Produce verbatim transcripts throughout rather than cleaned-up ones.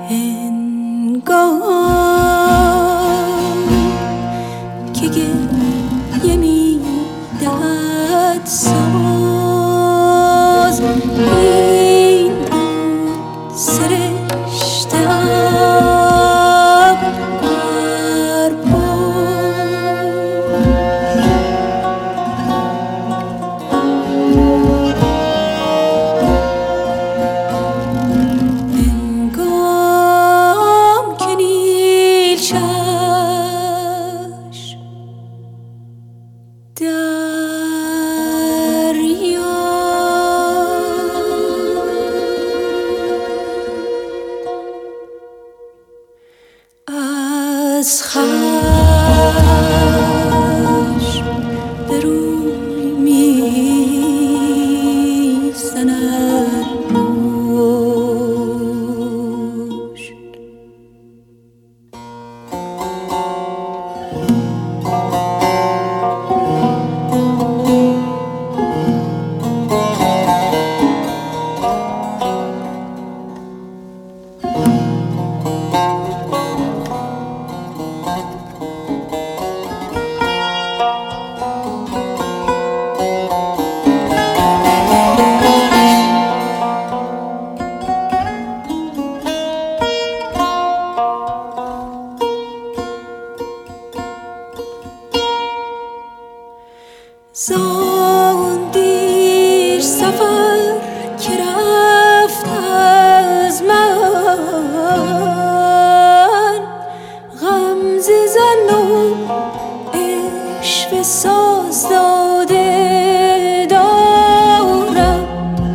که گریه می دهد ساز، این بود سرشتم بر هنگام که نیل چشم دریا از خشم به روی می زند مشت، زان دیر سفر که رفت از من، غمزه زن و عشوه ساز داده دارم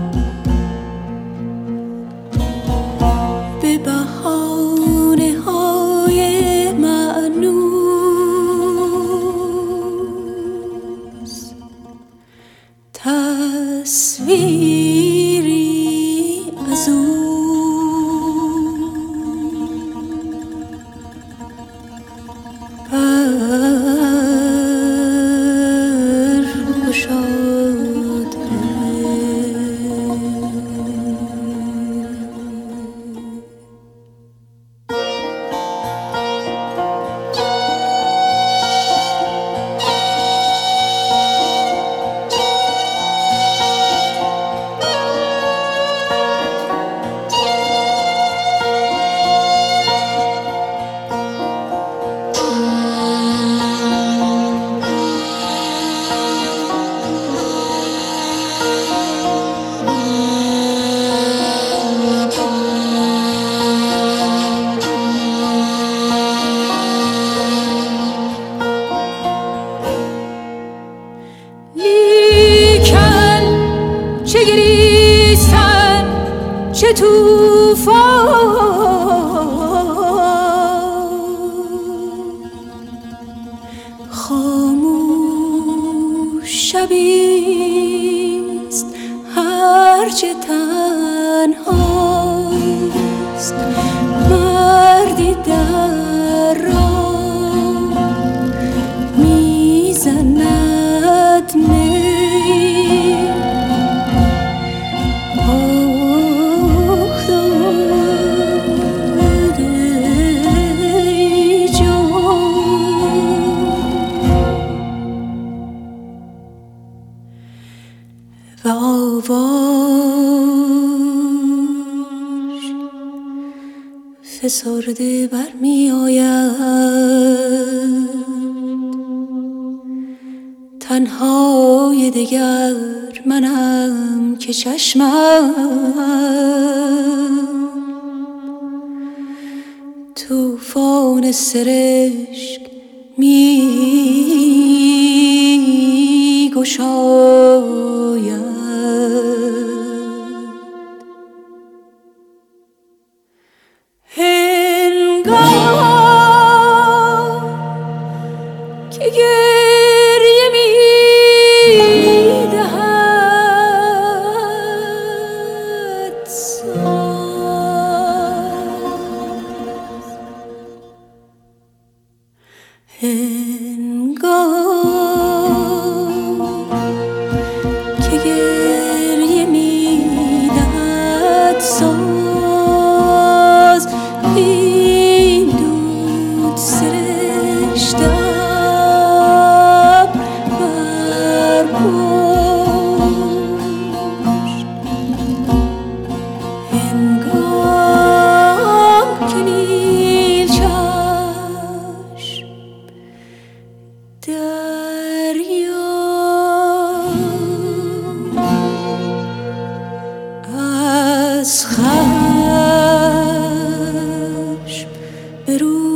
به بهانه های مأنوس، تصویری از او برگشاده. چه گریستن چه توفان، خاموش شبیست هرچه تنهاست، مردی در راه میزند می و آواش فسرده برمی آید، تنهای دگر منم که چشمم طوفان سرشک می گشاید. هنگام که گریه می دهد ساز، هنگام که گریه می دهد ساز، به روی